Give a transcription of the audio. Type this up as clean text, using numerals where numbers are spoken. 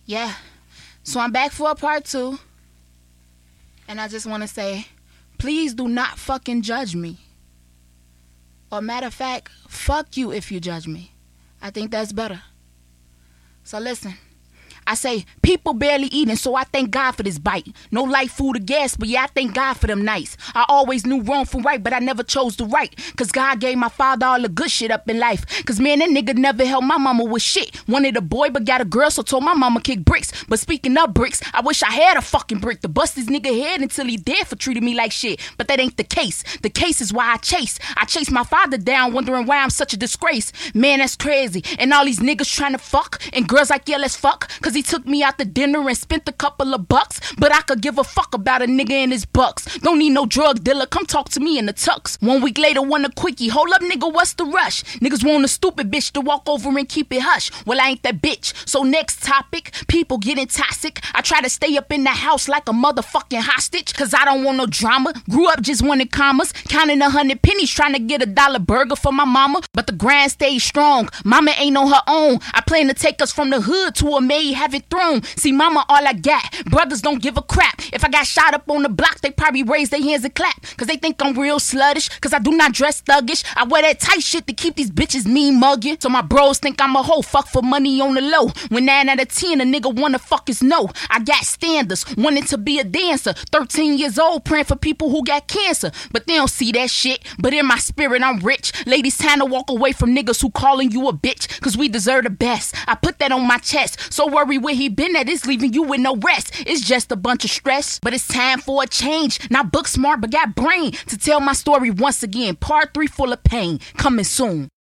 Yeah. So I'm back for a part 2. And I just want to say, please do not fucking judge me. Or matter of fact, fuck you if you judge me. I think that's better. So listen. I say, people barely eating, so I thank God for this bite. No light, food, or gas, but yeah, I thank God for them nights. I always knew wrong from right, but I never chose the right. Cause God gave my father all the good shit up in life. Cause man, that nigga never helped my mama with shit. Wanted a boy, but got a girl, so told my mama kick bricks. But speaking of bricks, I wish I had a fucking brick to bust this nigga head until he dead for treating me like shit. But that ain't the case. The case is why I chase. I chase my father down, wondering why I'm such a disgrace. Man, that's crazy. And all these niggas trying to fuck, and girls like, yeah, let's fuck. Cause he took me out to dinner and spent a couple of bucks, but I could give a fuck about a nigga and his bucks. Don't need no drug dealer, come talk to me in the tux. 1 week later, want a quickie. Hold up, nigga, what's the rush? Niggas want a stupid bitch to walk over and keep it hush. Well, I ain't that bitch. So next topic, people getting toxic. I try to stay up in the house like a motherfucking hostage, cause I don't want no drama. Grew up just wanting commas, counting 100 pennies, trying to get $1 burger for my mama. But the grind stays strong. Mama ain't on her own. I plan to take us from the hood to a maid have it thrown. See, mama, all I got. Brothers don't give a crap. If I got shot up on the block, they probably raise their hands and clap. Cause they think I'm real sluttish. Cause I do not dress thuggish. I wear that tight shit to keep these bitches mean mugging. So my bros think I'm a hoe. Fuck for money on the low. When 9 out of 10 a nigga wanna fuck is no. I got standards. Wanted to be a dancer. 13 years old praying for people who got cancer. But they don't see that shit. But in my spirit, I'm rich. Ladies, time to walk away from niggas who calling you a bitch. Cause we deserve the best. I put that on my chest. So worry where he been at. It's leaving you with no rest. It's just a bunch of stress. But it's time for a change. Not book smart, but got brain to tell my story once again. Part 3 full of pain. Coming soon.